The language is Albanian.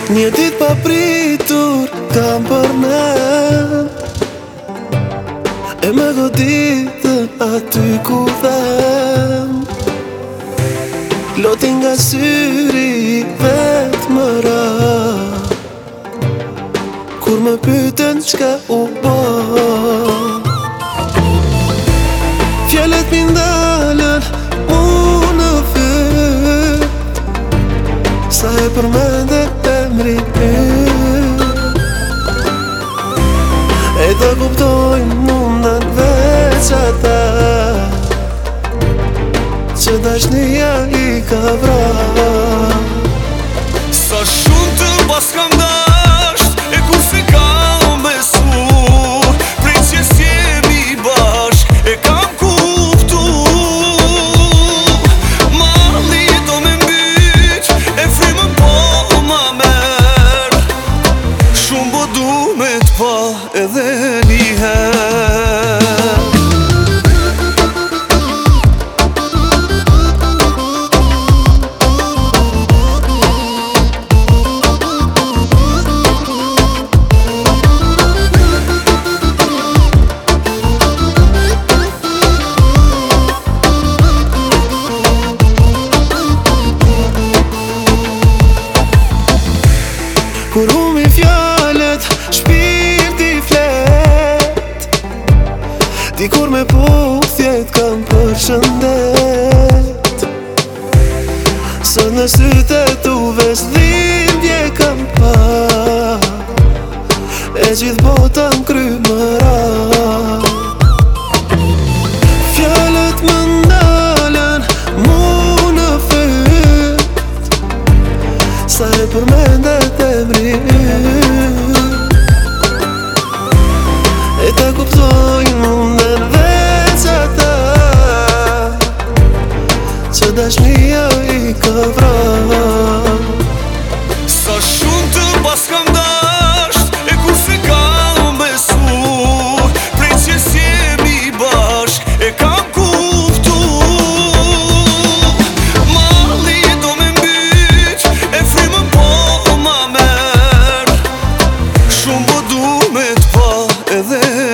Një dit pa pritur kam përmen, e me goditën aty ku them. Lotin nga syri vetë më ra, kur më pyten qka u bo. Fjallet mi ndalen mu në fyt, sa e përmende emrin yt. E ta kuptojnë mundan veç ata që dashnia i ka vra. Sa shumë të pas kam dasht, e kur se kam besu, prej që s'jemi bashk, e kam kuptu. Malli do me mbyq, e frymën po ma mer, shumë po du me t'pa edhe njëher. Kur humi fjallet, shpirti flet, dikur me puthjet kam përshëndet. Sot në syte tuve s'dhindje kam pa, e gjithë bota n'kry më ra. Fjallet më ndalen mu në fyt, sa e përmendet emrin yt. E ta kuptojnë munden veç ata që dashnia i ka vra. Sa shumë të pas kam dasht, e kur se kam besu, prej që s'jemi bashk, e kam kuptu. Malli do me mbyq, e frymën po ma mer, shumë po du me t'pa edhe